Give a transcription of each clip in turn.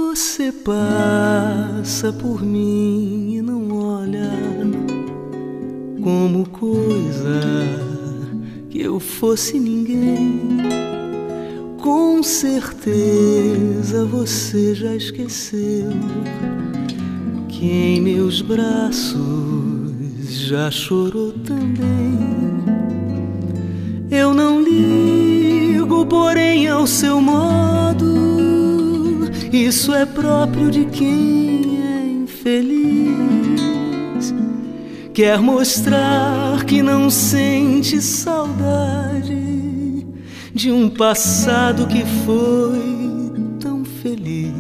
Você passa por mim e não olha como coisa que eu fosse ninguém. Com certeza você já esqueceu que em meus braços já chorou também. Eu não ligo, porém, ao seu modo. Isso é próprio de quem é infeliz. Quer mostrar que não sente saudade de um passado que foi tão feliz.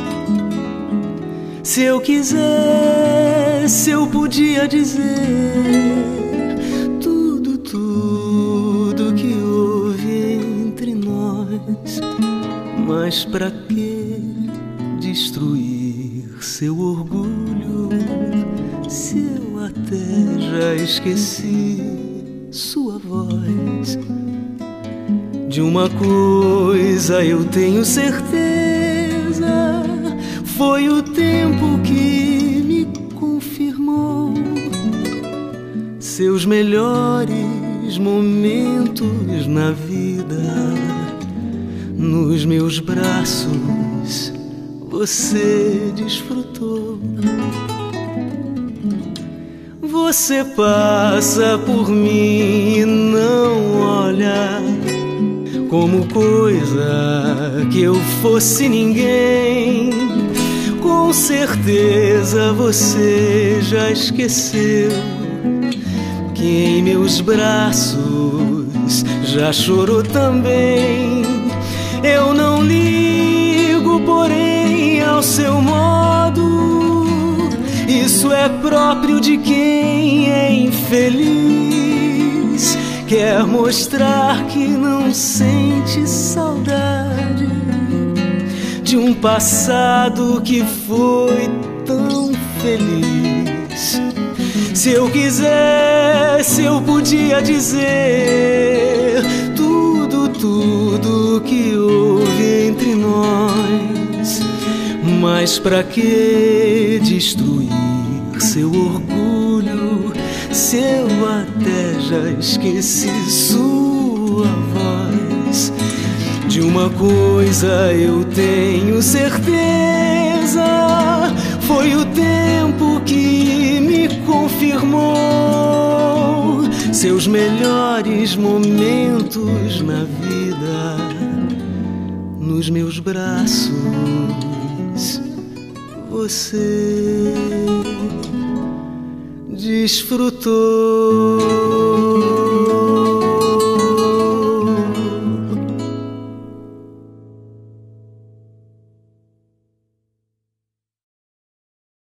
Se eu quisesse, eu podia dizer tudo que houve entre nós. Mas pra que destruir seu orgulho, se eu até já esqueci sua voz? De uma coisa eu tenho certeza, foi o tempo que me confirmou. Seus melhores momentos na vida, nos meus braços você desfrutou. Você passa por mim e não olha como coisa que eu fosse ninguém. Com certeza você já esqueceu que em meus braços já chorou também. Eu não ligo, porém, ao seu modo. Isso é próprio de quem é infeliz. Quer mostrar que não sente saudade de um passado que foi tão feliz. Se eu quisesse, eu podia dizer tudo que houve entre nós. Mas pra que destruir seu orgulho, se eu até já esqueci sua voz? De uma coisa eu tenho certeza, foi o tempo que me confirmou. Seus melhores momentos na vida, nos meus braços você desfrutou.